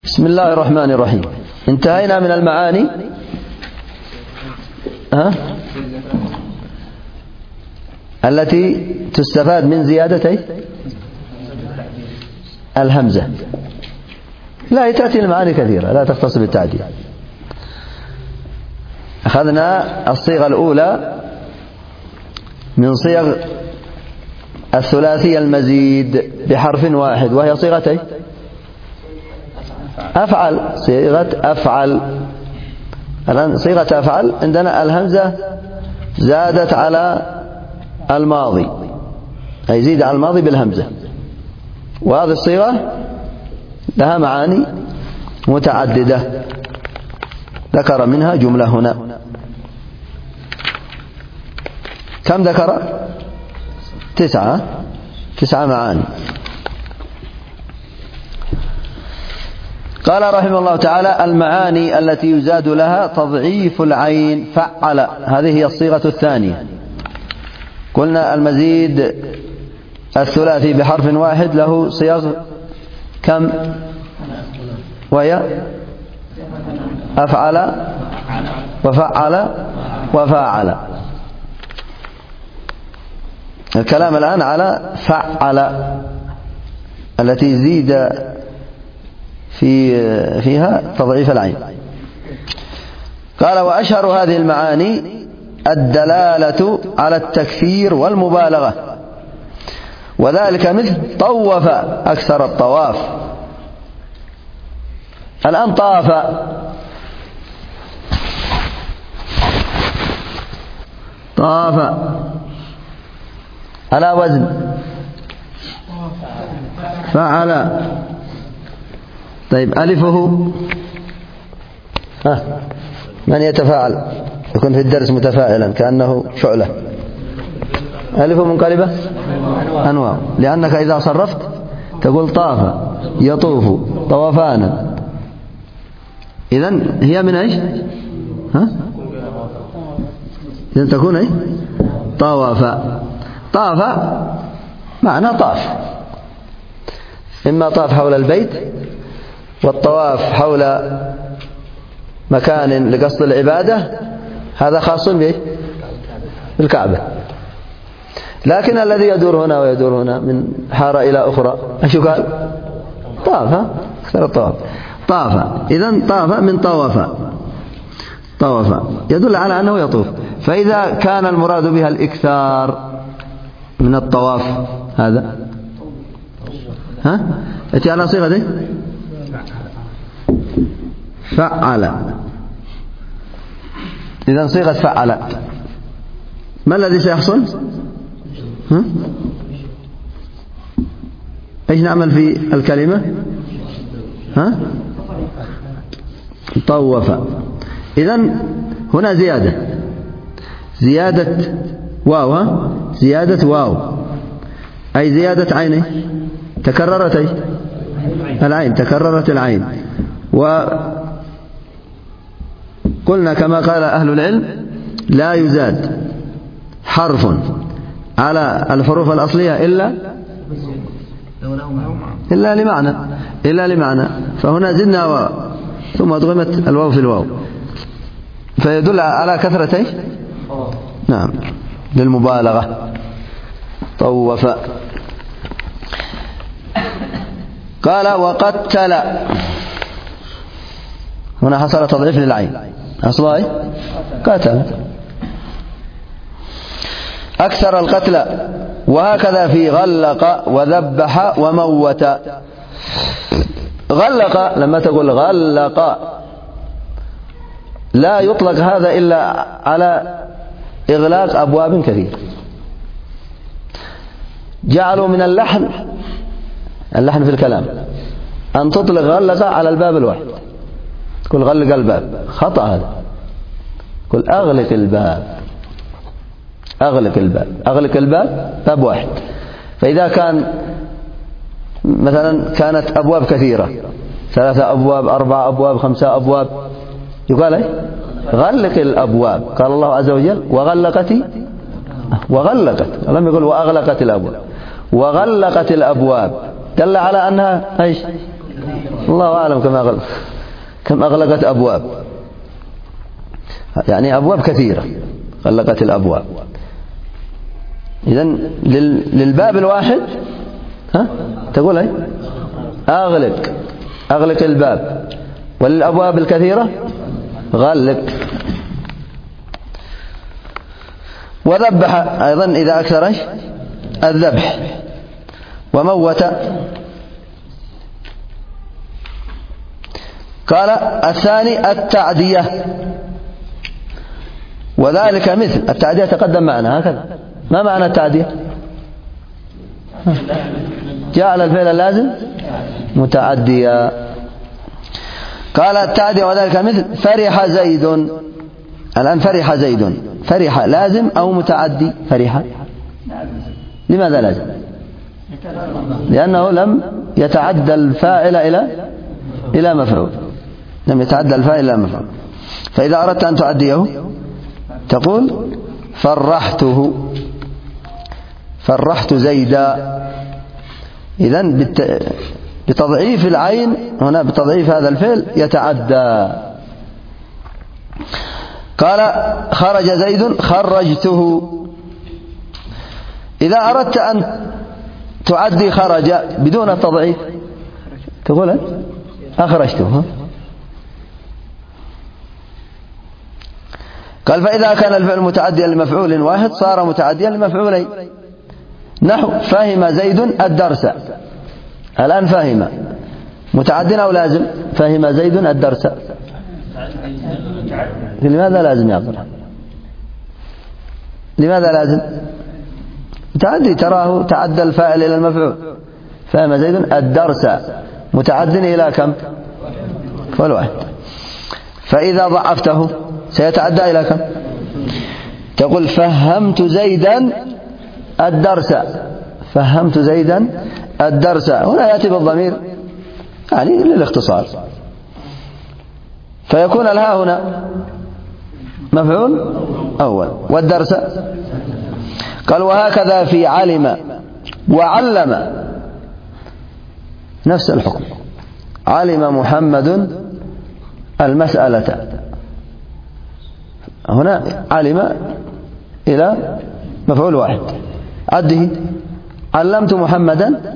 بسم الله الرحمن الرحيم. انتهينا من المعاني التي تستفاد من زيادتي الهمزة. لا تأتي المعاني كثيرة لا تختص بالتعديل. أخذنا الصيغة الأولى من صيغ الثلاثي المزيد بحرف واحد وهي صيغتي أفعل. صيغة أفعل. الآن صيغة أفعل عندنا الهمزة زادت على الماضي، أي زيد على الماضي بالهمزة، وهذه الصيغة لها معاني متعددة ذكر منها جملة هنا. كم ذكر؟ 9 معاني. قال رحمه الله تعالى: المعاني التي يزاد لها تضعيف العين فعل، هذه هي الصيغة الثانية. قلنا المزيد الثلاثي بحرف واحد له صيغ كم؟ وهي أفعل وفعل وفاعل. الكلام الآن على فعل التي زيد فيها تضعيف العين. قال: وأشهر هذه المعاني الدلالة على التكثير والمبالغة، وذلك مثل طوف، أكثر الطواف. الآن طاف على وزن فعل. طيب ألفه من يتفاعل يكون في الدرس متفاعلا كأنه شعلة. ألفه منقلبة أنواع، لأنك إذا صرفت تقول طاف يطوف طوفانا، إذن هي من إيش؟ إذن تكون إيش؟ طواف. طاف معنى طاف، إما طاف حول البيت، والطواف حول مكان لقصد العبادة هذا خاص بالكعبة. لكن الذي يدور هنا ويدور هنا من حارة إلى أخرى ايش قال؟ طاف، أكثر الطواف طاف. إذن طاف من طوف يدل على أنه يطوف. فإذا كان المراد بها الإكثار من الطواف هذا أتي على صيغة دي فعل. إذن صيغة فعل ما الذي سيحصل؟ ايش نعمل في الكلمة؟ طوف. إذن هنا زيادة واو، زيادة واو أي زيادة عينه، تكررت العين، تكررت العين. وقلنا كما قال أهل العلم: لا يزاد حرف على الحروف الأصلية إلا لمعنى. فهنا زدنا واو ثم أدغمت الواو في الواو، فيدل على كثرة نعم للمبالغة. طوف. قال: وقتل، هنا حصل تضعيف للعين، أصلها قتل، أكثر القتل. وهكذا في غلق وذبح وموت. غلق، لما تقول غلق لا يطلق هذا إلا على إغلاق أبواب كثير. جعلوا من اللحن في الكلام أن تطلق غلق على الباب الواحد، تقول غلق الباب، خطأ هذا. قل أغلق الباب، أغلق الباب باب واحد. فإذا كان مثلا كانت أبواب كثيرة، 3 أبواب 4 أبواب 5 أبواب، يقال غلق الأبواب. قال الله عز وجل: وغلقت، لم يقل وأغلقت الأبواب، وغلقت الأبواب، دل على أنها ايش؟ الله أعلم كم أغلقت أبواب، يعني أبواب كثيرة غلقت الأبواب. إذن للباب الواحد تقول أي أغلق الباب، وللأبواب الكثيرة غلق. وذبح أيضا إذا أكثر الذبح. وموت. قال الثاني التعدية، وذلك مثل التعدية تقدم معنا هكذا. ما معنى التعدية؟ جعل الفعل اللازم متعديا. قال التعدية وذلك مثل فرح زيد. الآن فرح زيد، فرح لازم أو متعدي؟ فرح. لماذا لازم؟ لأنه لم يتعدى الفاعل إلى مفعول، لم يتعدى الفاعل إلى مفعول. فإذا أردت أن تعديه تقول فرحت زيدا. إذن بتضعيف العين هنا، بتضعيف هذا الفعل يتعدى. قال خرج زيد خرجته. إذا أردت أن تعدي خرج بدون التضعيف تقول أخرجته. قال فإذا كان الفعل متعديا لمفعول واحد صار متعديا لمفعولين. نحو فهم زيد الدرس. الآن فهم متعد أو لازم؟ فهم زيد الدرس. لماذا لازم يا عبد الله؟ لماذا لازم؟ متعدي، تراه تعدى الفاعل إلى المفعول. فهم زيد الدرس متعد إلى كم؟ فعل واحد. فإذا ضعفته سيتعدى إلى كم؟ تقول فهمت زيدا الدرس. فهمت زيدا الدرس. هنا يأتي بالضمير يعني للاختصار، فيكون الهاء هنا مفعول أول والدرس. قال وهكذا في علم وعلم نفس الحكم. علم محمد المسألة. هنا علم إلى مفعول واحد عده. علمت محمدا.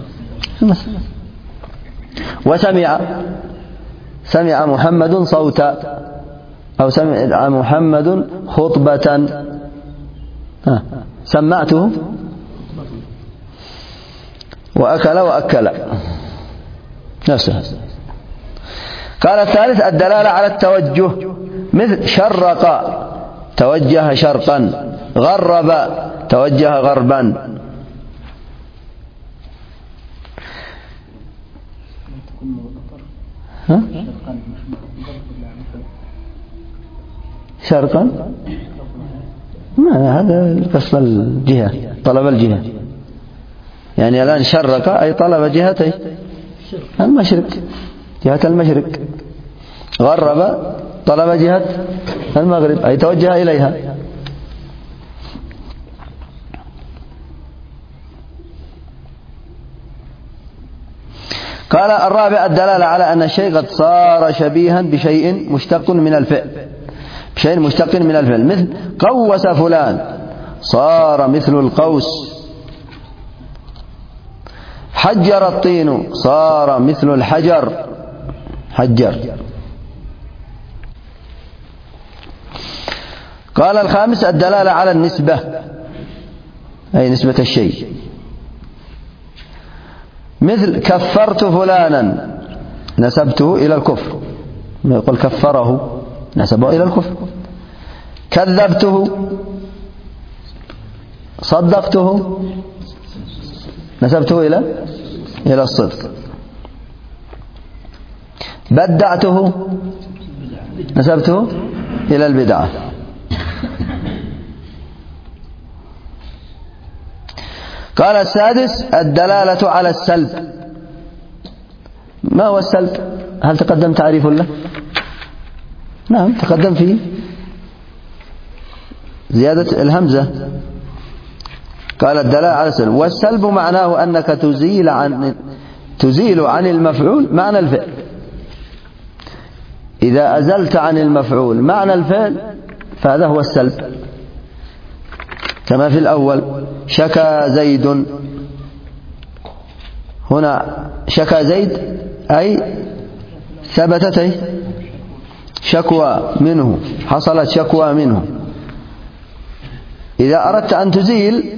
سمع محمد صوتا، أو سمع محمد خطبة. سمعته. وأكل نفسها. قال الثالث الدلالة على التوجه، مثل شرق توجه شرقا، غرب توجه غربا. شرقا ما هذا قصد الجهة، طلب الجهة. يعني الآن شرق أي طلب جهتي المشرق، جهة المشرق. غرب طلب جهة المغرب أي توجه إليها. قال الرابع الدلالة على أن الشيء قد صار شبيها بشيء مشتق من الفعل، مثل قوس فلان صار مثل القوس. حجر الطين صار مثل الحجر، حجر. قال الخامس الدلالة على النسبة، أي نسبة الشيء، مثل كفرت فلانا نسبته إلى الكفر. يقول كفره نسبه إلى الكفر. كذبته صدقته نسبته إلى الصدق. بدعته نسبته إلى البدعة. قال السادس الدلالة على السلب. ما هو السلب؟ هل تقدم تعريف له؟ نعم تقدم فيه زيادة الهمزة. قال الدلالة على السلب، والسلب معناه أنك تزيل تزيل عن المفعول معنى الفعل. إذا أزلت عن المفعول معنى الفعل فهذا هو السلب، كما في الأول شكى زيد. هنا شكى زيد أي ثبتت شكوى منه، حصلت شكوى منه. إذا أردت أن تزيل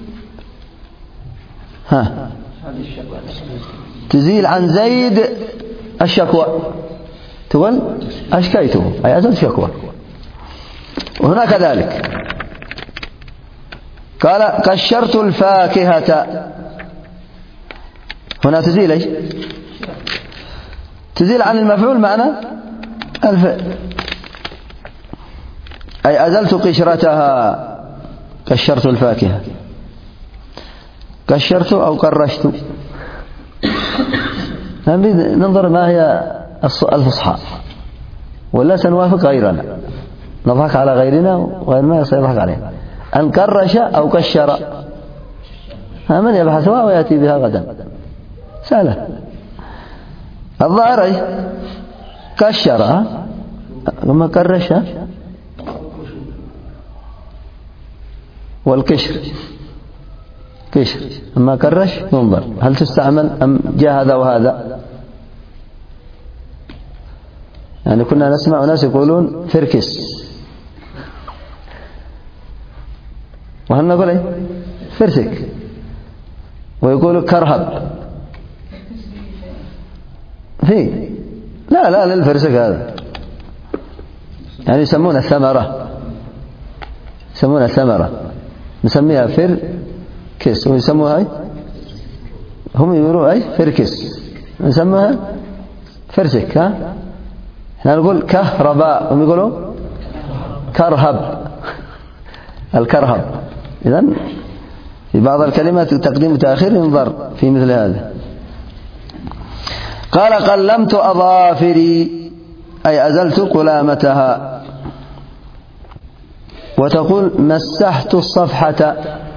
تزيل عن زيد الشكوى، تقول أشكيته أي أزلت شكوى. وهنا كذلك قال قشرت الفاكهة، هنا تزيل ايش؟ تزيل عن المفعول معنى الفعل، أي أزلت قشرتها. قشرت الفاكهة، قشرت أو قرشت. ننظر ما هي الفصحى ولا سنوافق غيرنا، نضحك على غيرنا وغيرنا سيضحك علينا. أن قرش أو قشر، من يبحثها ويأتي بها غدا سهلة. الظاهر قشر ثم قرش. والقشر قشر أما قرش ننظر هل تستعمل أم جاء هذا وهذا. يعني كنا نسمع ناس يقولون فركس، وهل نقول فرسك، ويقولوا كرهب في لا للفرسك هذا، يعني يسمونها ثمرة، يسمونها ثمرة، نسميها فركس ويسموها هم يقولوا فركس، نسموها فرسك. احنا نقول كهرباء، هم يقولوا كرهب، الكرهب. إذن في بعض الكلمات تقديم وتأخير ينظر في مثل هذا. قال قلمت أظافري أي أزلت قلامتها. وتقول مسحت الصفحة،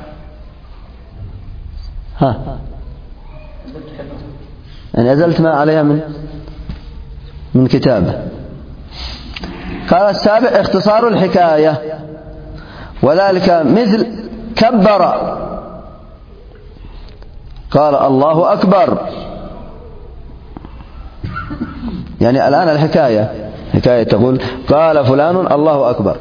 يعني أزلت ما عليها من كتابة. قال السابع اختصار الحكاية، وذلك مثل كبر، قال الله أكبر. يعني الآن الحكاية تقول قال فلان الله أكبر،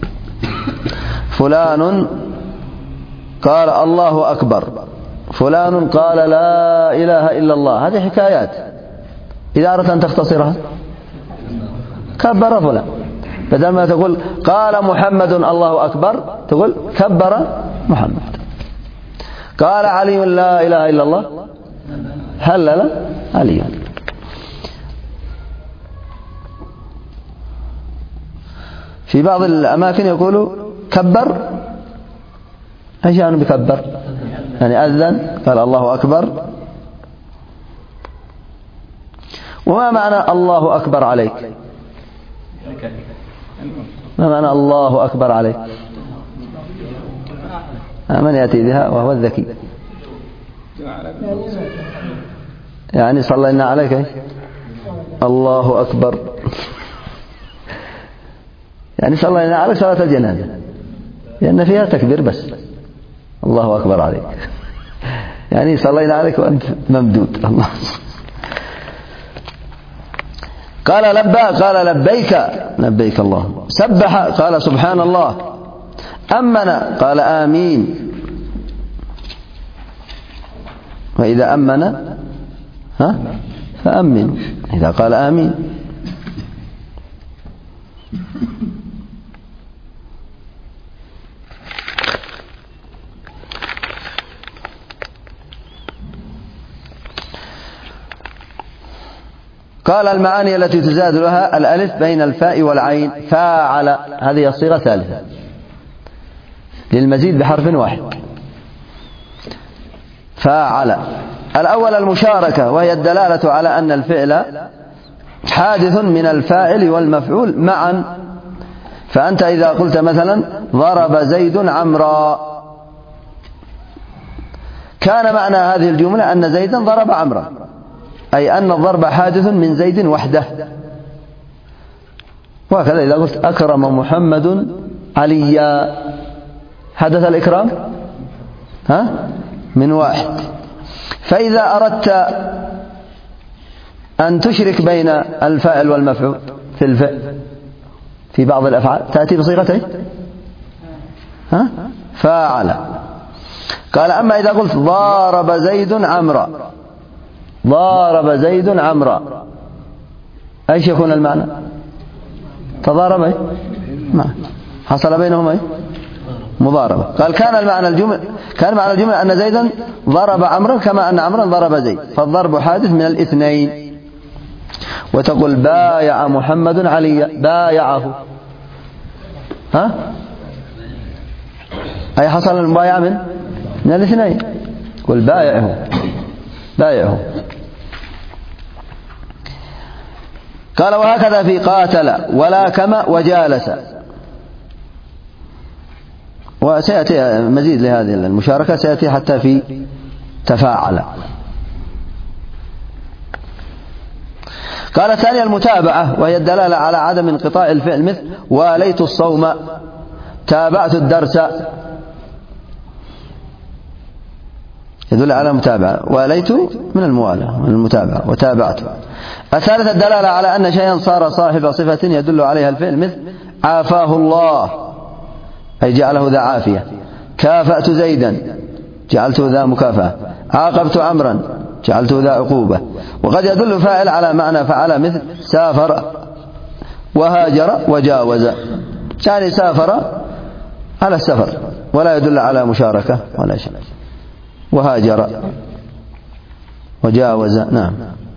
فلان قال الله أكبر، فلان قال لا إله إلا الله. هذه حكايات. إذا أردت أن تختصرها كبر فلان، بدل ما تقول قال محمد الله أكبر تقول كبر محمد. قال علي لا إله إلا الله، هلل علي. في بعض الأماكن يقولوا كبر، ايش يعني بكبر؟ يعني أذن قال الله أكبر. وما معنى الله أكبر عليك؟ ما معنى الله أكبر عليك؟ من يأتي بها وهو الذكي؟ يعني صلينا عليك الله أكبر، يعني صلينا عليك صلاة الجنازة، لأن فيها تكبير بس. الله أكبر عليك يعني صلينا عليك وأنت ممدود. الله. قال لبى قال لبيك الله. سبح قال سبحان الله. أمن قال آمين. وإذا أمن فأمن، إذا قال آمين. قال المعاني التي تزاد لها الألف بين الفاء والعين. فاعل هذه الصيغة ثالثة للمزيد بحرف واحد. فاعل الأول المشاركة، وهي الدلالة على أن الفعل حادث من الفاعل والمفعول معا. فأنت إذا قلت مثلا ضرب زيد عمرا، كان معنى هذه الجملة أن زيدا ضرب عمرا، أي أن الضرب حادث من زيد وحده. وهكذا إذا قلت أكرم محمد عليا، حدث الإكرام من واحد. فإذا أردت أن تشرك بين الفاعل والمفعول في الفعل في بعض الأفعال تأتي بصيغتين فاعل. قال أما إذا قلت ضارب زيد عمرا، ضارب زيد عمرا، أيش يكون المعنى؟ تضارب، حصل بينهما مضاربة. قال كان معنى الجملة أن زيدا ضرب عمرا كما أن عمرا ضرب زيد، فالضرب حادث من الاثنين. وتقول بايع محمد عليا، بايعه، أي حصل المبايعة من الاثنين. قل بايعه. قال وهكذا في قاتل ولاكم وجالس. وسيأتي مزيد لهذه المشاركة، سيأتي حتى في تفاعل. قال الثانية المتابعة، وهي الدلالة على عدم انقطاع الفعل، مثل واليت الصوم، تابعت الدرس، يدل على متابعة. واليت من الموالاة من المتابعة، وتابعت. الثالثة الدلالة على أن شيئا صار صاحب صفة يدل عليها الفعل، مثل عافاه الله، أي جعله ذا عافية. كافأت زيدا، جعلته ذا مكافأة. عاقبت عمرا، جعلته ذا عقوبة. وقد يدل فاعل على معنى فعل، مثل سافر وهاجر وجاوز، يعني سافر على السفر ولا يدل على مشاركة ولا شيء، وهاجر وجاوز. نعم.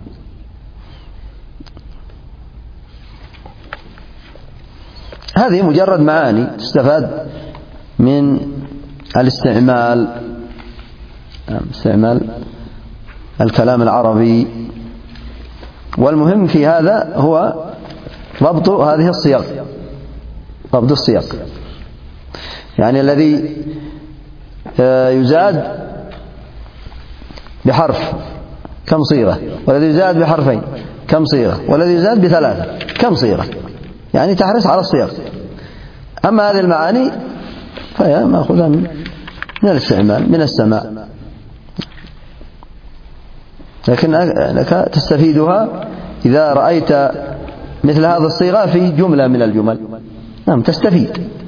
هذه مجرد معاني تستفاد من الاستعمال، استعمال الكلام العربي. والمهم في هذا هو ضبط هذه الصيغ، ضبط الصيغ، يعني الذي يزاد بحرف كم صيغة، والذي يزاد بحرفين كم صيغة، والذي يزاد بثلاثة كم صيغة، يعني تحرص على الصيغ. أما هذه المعاني فهي مأخوذة من الاستعمال، من السماع، لكنك تستفيدها إذا رأيت مثل هذه الصيغة في جملة من الجمل. نعم، تستفيد.